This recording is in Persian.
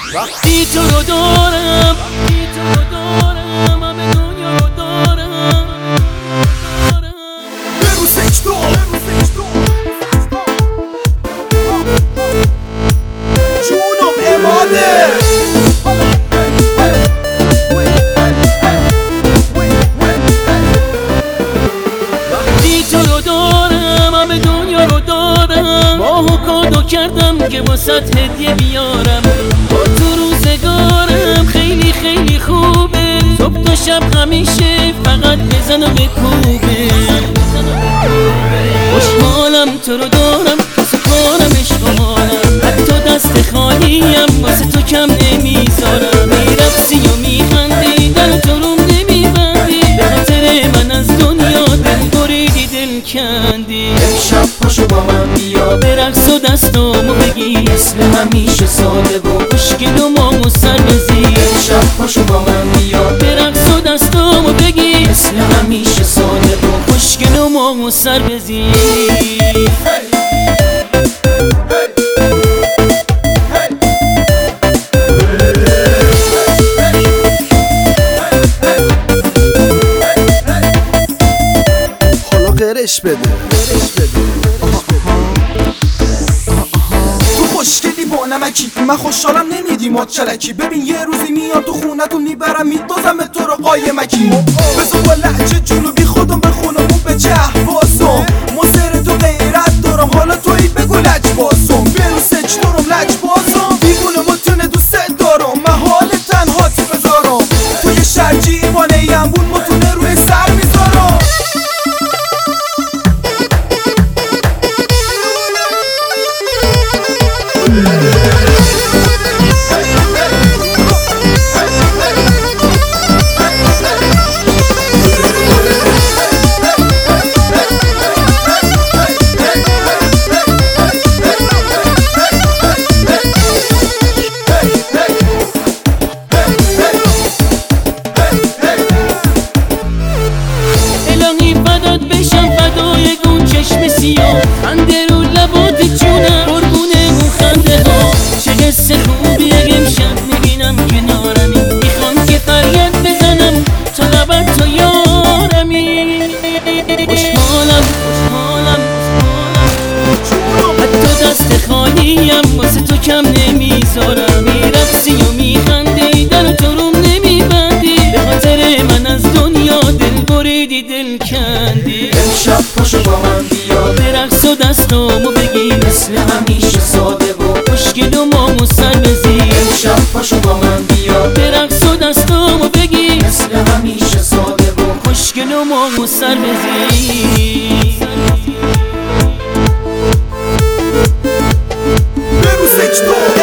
وقتی تو رو دارم همه دنیا رو دارم. برو سکتور جونم اماده وقتی تو رو دارم همه دنیا رو دارم. ماهو کادو کردم که واسط هدیه بیارم. با تو روزگارم خیلی خیلی خوبه. صبح تا شب همیشه فقط بزن و بکوبه. خوشحالم تو رو دارم واسه کارم عشق مالم. حتی دست خالیم واسه تو کم نمیذارم. میرقصی و میخندی در تو روم نمیبندی. به خاطر من از دنیا دل بریدی دل کندی. امشب پاشو با من بیا به رقص و دستامو بگی مثل همیشه ساده و خوشگل و مامو سر بزی. امشب پاشو با من بیا به رقص و دستامو بگی مثل همیشه ساده و خوشگل و مامو سر بزی. حالا قرش بده تو خوشگلی با نمکی. من خوشحالم نمیدی ما چلکی. ببین یه روزی میام تو خونتون میبرم میدازم تو رو قایمکی. بزن با لحجه جنوبی خودم بخونم به چه احواسم. مصر تو غیرت دارم حالا توی بگو لجباسم. برو سکتورم لجباسم دیگونه متونه دوست دارم. من حال تنهاتی بذارم توی شرجی ایوانه یمبون متونه روی سر میذارم. الهی فدات بشم فدای اون چشم سیاه. خنده رو لبات جونم قربونه اون خنده ها. چه قصه خوبیه امشب میبینم کنارمی. میخوام که فریاد بزنم تا لبت تو یارمی. خوشحالم حتی دست خالیم واسه تو کم نمیذارم. میرقصی و میخندی در تو روم نمیبندی. به خاطر من از دنیا دل بریدی دل کندی. امشب پاشو با من بیا به رقص و دستامو بگی مثل همیشه ساده و خوشگل و مامو سر بزی. امشب پاشو با من بیا به رقص و دستامو بگی مثل همیشه ساده و خوشگل و مامو سر بزی. برو سکتور